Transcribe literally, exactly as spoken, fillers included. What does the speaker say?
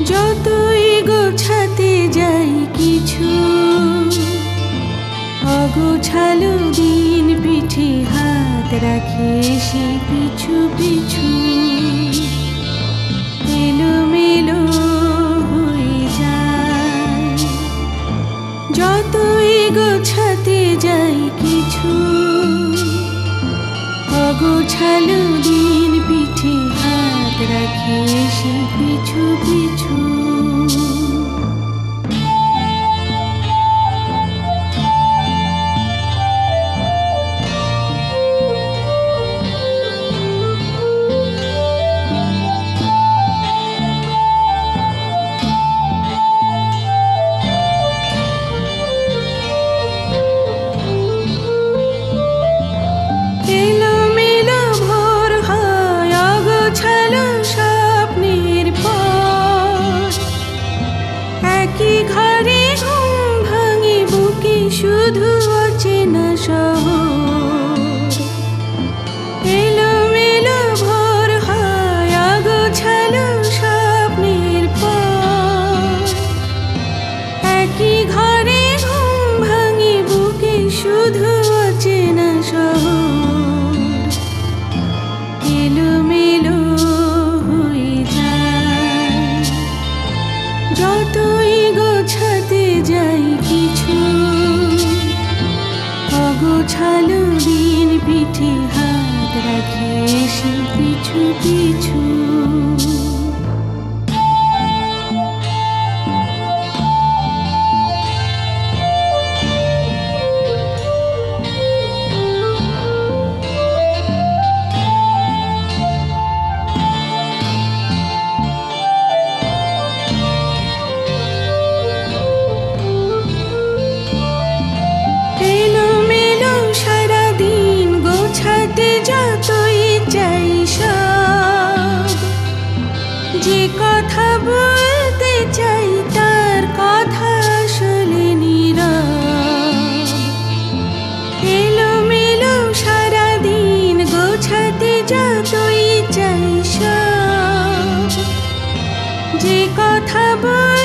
যতই গোছাতে যাই কিছু, অগোছালো দিন পিঠে হাত রাখে সে পিছু পিছু। এলোমেলো হয়ে যায় যতই গোছাতে যাই কিছু, অগোছালো দিন পিঠে হাত রাখে সে পিছু পিছু। শুধু অচেনা শহর, এলোমেলো ভোর হয় অগোছালো স্বপ্নের পর। একই ঘরে ঘুম ভাঙে বুকে শুধু অচেনা শহর, এলোমেলো হয়ে যায় যতই গোছাতে যাই কিছু, অগোছালো দিন পিঠে হাত রাখে সে পিছু পিছু। যে কথা বলতে চাই তার কথা আসলে নীরব, এলোমেলো সারাদিন গোছাতে যতই চাই সব। যে কথা বল